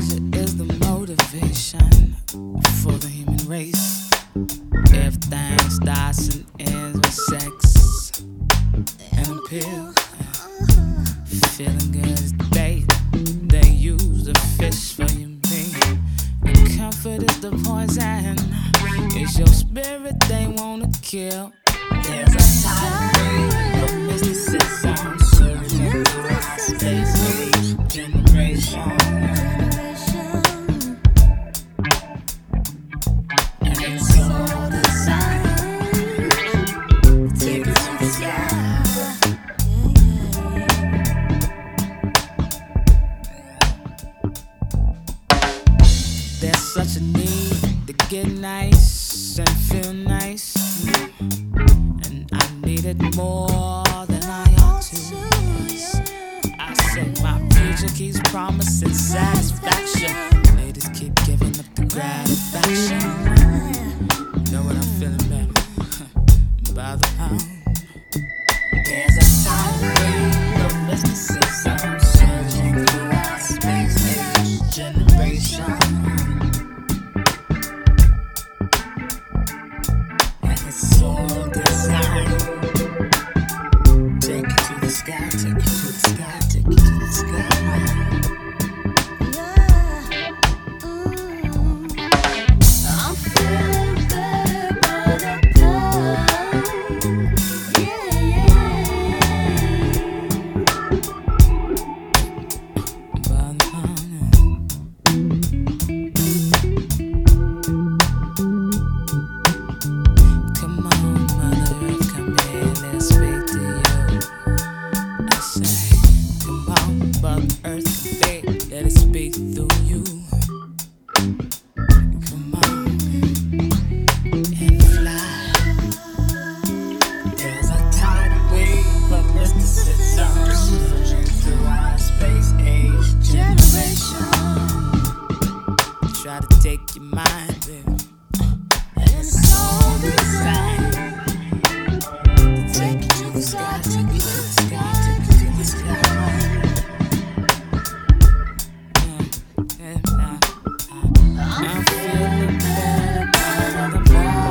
pleasure is the motivation for the human race. Everything starts and ends with sex and a pill. Feeling good as bait. They use the fish for your meat. And comfort is the poison. It's your spirit they wanna kill. There's a time of mysticism surging through our space age generation. And it's all designed to take it to the sky. There's such a need to get nice and feel nice. And I need it more than I ought to. I say my future keeps promising satisfaction. Ladies keep giving up the gratification. You know what I'm feeling, baby? By the pound. There's a tidal wave of mysticism surging through our space age generation. And it's all designed. Take it to the sky, take it to the sky, take it to the sky. I'm feeling better by the pound. By the pound. Come on, Mother, come here, let's speak to you. I say, come on, Mother Earth, come here, let it speak through you. Come on and fly. There's a tidal wave of mysticism surging through our space age generation. Try to take your mind, baby. And it's all designed to take you to the sky, take you to the sky, take you to the sky. I'm feeling better by the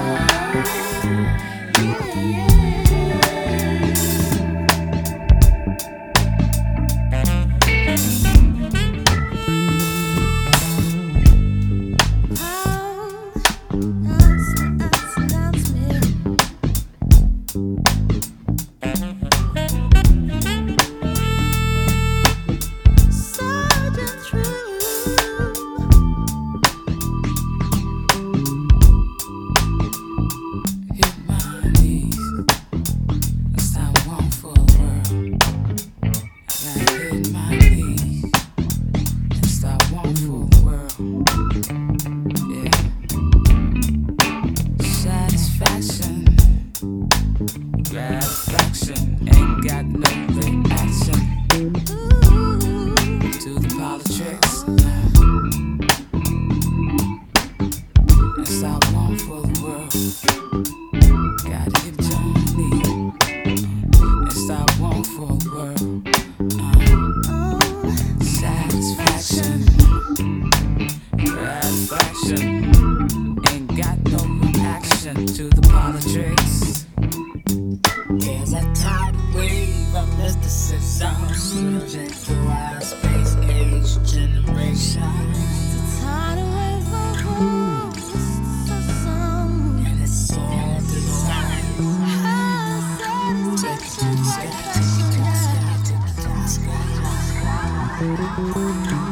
That's me. Surging through. hit my knees. That's how I want for a world. I gotta hit my knees. That's how I want for a world. Yeah. Satisfaction, gratification, ain't got no reaction to the politics. That's how I want for the world. Gotta hit your knee. That's how I want for the world. Satisfaction, gratification, ain't got no reaction to the politics. There's a tidal wave of mysticism surging through our space age generation. Tidal wave of mysticism. And it's all designed. Take it to the sky, take it to the sky, take it to the sky.